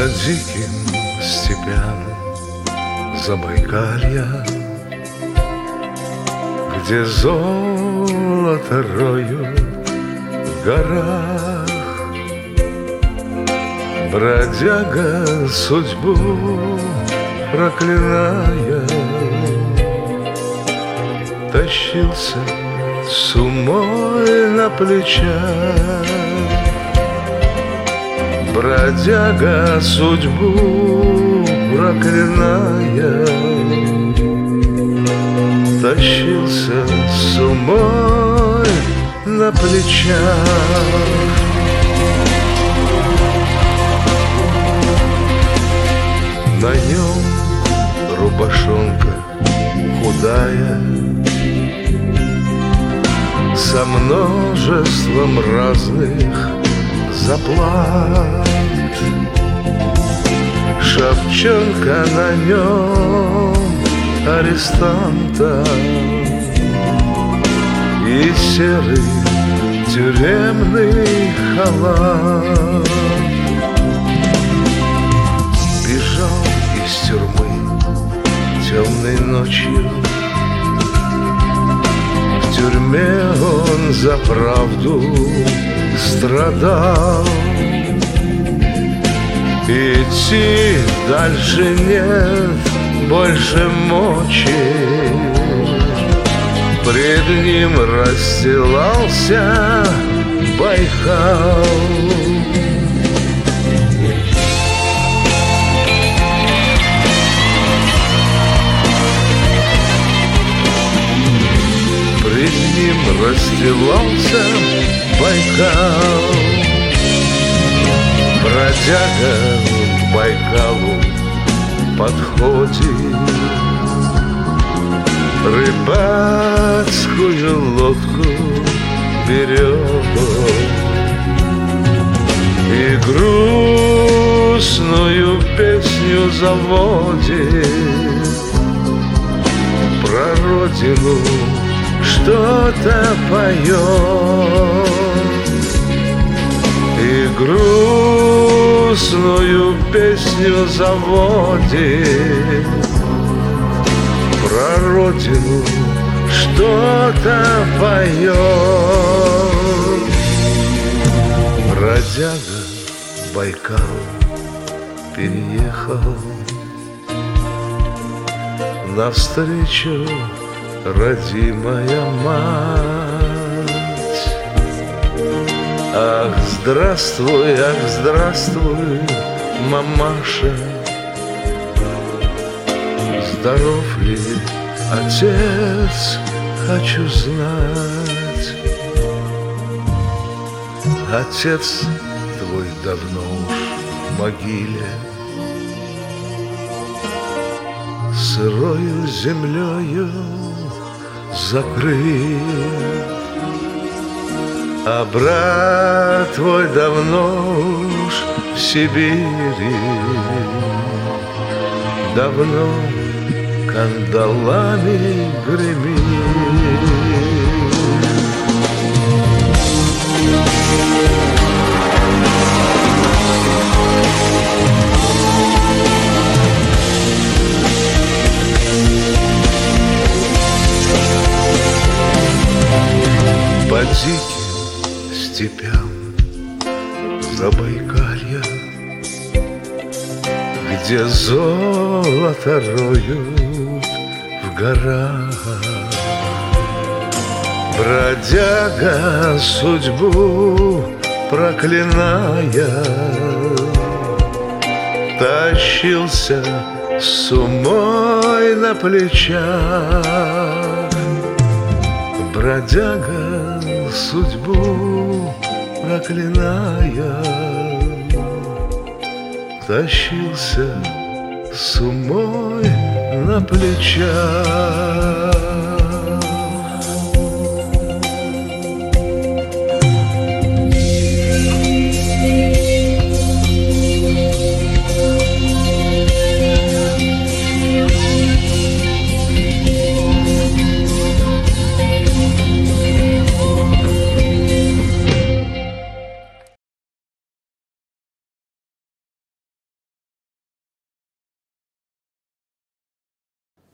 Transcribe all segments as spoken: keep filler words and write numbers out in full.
диким степям Забайкалья, где золото роют в горах, бродяга судьбу проклиная, тащился с умой на плечах. Бродяга судьбу проклиная, тащился с умой на плечах. На нем рубашонка худая, со множеством разных заплат. Шапчонка на нем арестанта и серый тюремный халат. Бежал из тюрьмы темной ночью, в тюрьме он за правду страдал. Идти дальше нет больше мочи, пред ним расстилался Байкал. Пред ним расстилался Байкал. Бродяга к Байкалу подходит, рыбацкую лодку берет и грустную песню заводит про родину, что-то поет. И грустную песню заводит про родину, что-то поет. Бродяга Байкал переехал навстречу родимая мать. Ах, здравствуй, ах, здравствуй, мамаша, здоров ли отец, хочу знать. Отец твой давно уж в могиле, сырою землею закрыт, а брат твой давно уж в Сибири, давно кандалами гремит. По диким степям Забайкалья, где золото роют в горах, бродяга судьбу проклиная, тащился с умой на плечах. Бродяга судьбу проклиная, тащился с умой на плечах.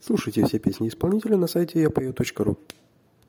Слушайте все песни исполнителя на сайте я пою точка ру.